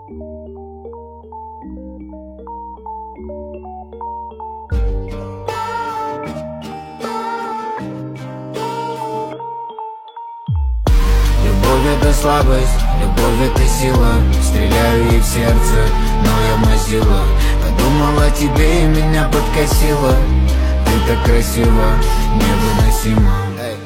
Любовь — это слабость, любовь — это сила. Стреляю ей в сердце, но я мазила. Подумала о тебе и меня подкосила. Ты так красива, невыносима.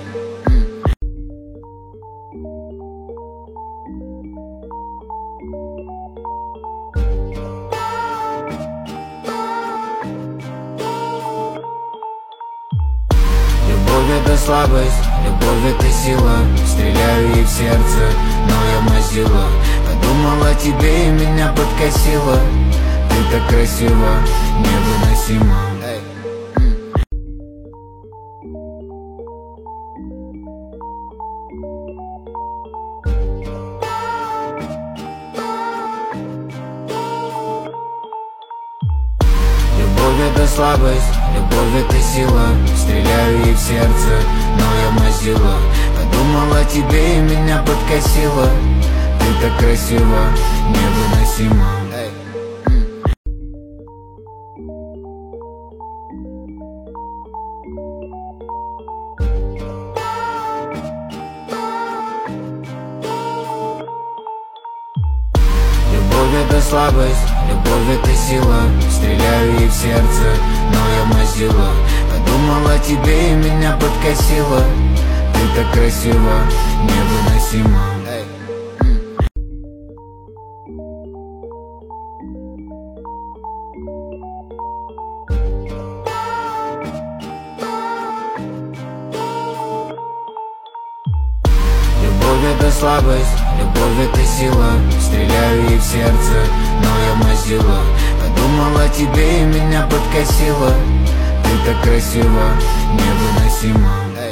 Любовь — это слабость, любовь — это сила. Стреляю ей в сердце, но я мазила. Подумала о тебе и меня подкосила. Ты так красива, невыносима. Любовь — это слабость, любовь — это сила. Стреляю ей в сердце, но я мазила. Подумала о тебе и меня подкосила. Ты так красива, невыносима. Любовь — это слабость, любовь — это сила. Стреляю ей в сердце, но я мазила. Подумала о тебе и меня подкосила. Ты так красива, невыносима. Любовь — это слабость, любовь — это сила. Стреляю ей в сердце, но я мазила. Подумала о тебе и меня подкосила. Ты так красива, невыносима.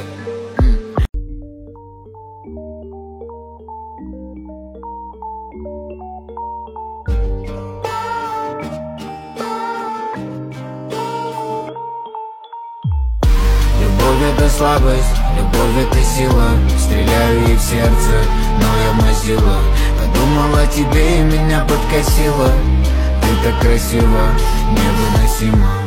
Любовь — это слабость, любовь — это сила. Стреляю ей в сердце, но я мазила. Подумала о тебе и меня подкосила. Ты так красива, невыносима.